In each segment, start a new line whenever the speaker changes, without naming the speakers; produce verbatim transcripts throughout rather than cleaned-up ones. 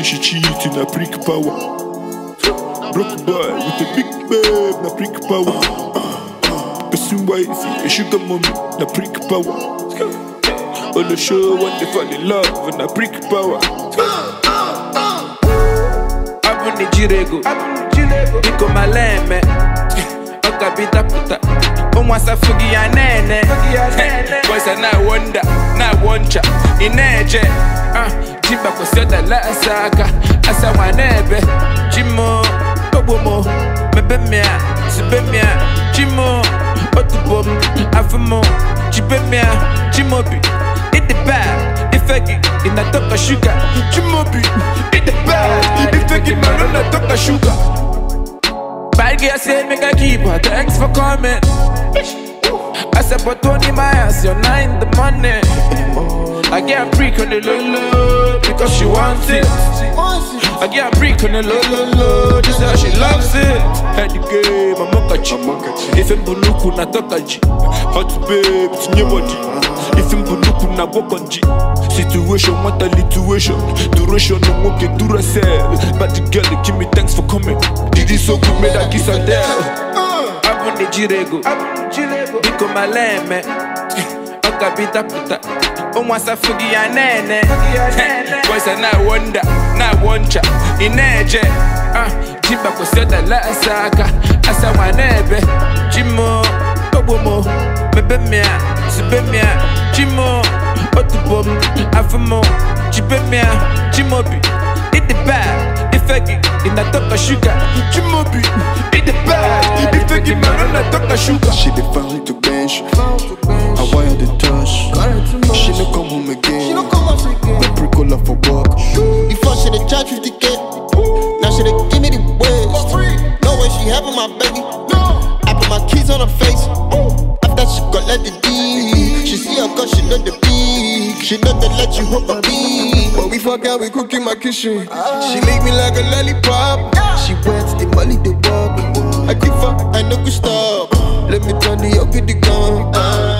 she cheating, a prick power. Broke boy with a big babe, na prick power. Person wifey, a sugar mommy, na prick power. All the show when they fall in love, and a prick power.
Abuni jirego, Biko maleme, Okabita puta, Omwasa fugi ya nene. Boys are na wonder, na woncha, ineje. Jimba kwa soda la asaka, asa wanebe. Jimo, obomo, mebemia, sibemia. Jimo, otubom, afamo, jibemia. Jimobi, eat the bag, if I get in a top of sugar. Jimobi, eat the bag, if I get my run a top of sugar. Bad girl say make a keeper, thanks for coming. I said but twenty miles, you're nine in the morning. I get a freak on the low low, because she wants it. I get a freak on the low low low, just how she loves it. Had the game, I'm a catchy. If I'm Bunuku, na tokaji. Hot babe, it's in your body. If I'm Bunuku, na walk on G. Situation, what a lituation. Duration, no more get duracell. But the girl, they give me thanks for coming. Did it so good, made a kiss and tell. Abuni jirego, Biko maleme, Okabita puta, Omwasa fugi ya nene. Boys are na wonder, na woncha, ineje. Jimba kwa soda la asaka, asa wanebe. Jimo, obomo, mebemia, sibemia. Jimo, otubom, afamo, jibemia. Jimobi, eat the bag, if I get in a top of sugar. Jimobi, eat the bag, if I get my run a top of sugar.
She dey found to bench, I wire the touch. She no come home again, the pre-cola for work.
Before she dey charge fifty K, now she dey give me the waist. No way she having my baby, I put my keys on her face. After she got let the D, she see her cause she know the peak. She know they let you hook a beat.
When we fuck out, we cook in my kitchen. She lick me like a lollipop. She wets the money, the walk.
I give her, I no go stop.
Let me turn the up with the gun.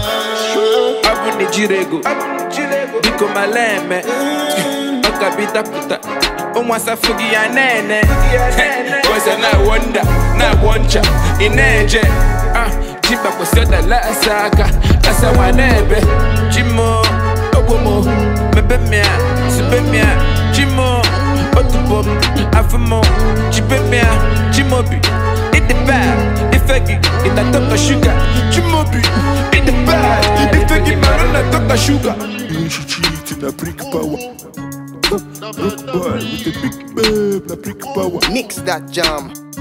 Abuni jirego, Biko maleme, Okabita puta, Omwasa fugi ya nene. Boys are na wonder, na woncha, ineje. Jimba kwa soda la asaka, asa wanebe. Jimo, obomo, mebemia, sibemia. Jimo, otubom, afamo, jibemia. Jimobi, eat the bag, if I get in a top of sugar. Jimobi, eat the bag, if I get my run a top of sugar.
She cheating, a prick power. Broke boy with a big babe, na prick power.
Mix that jam.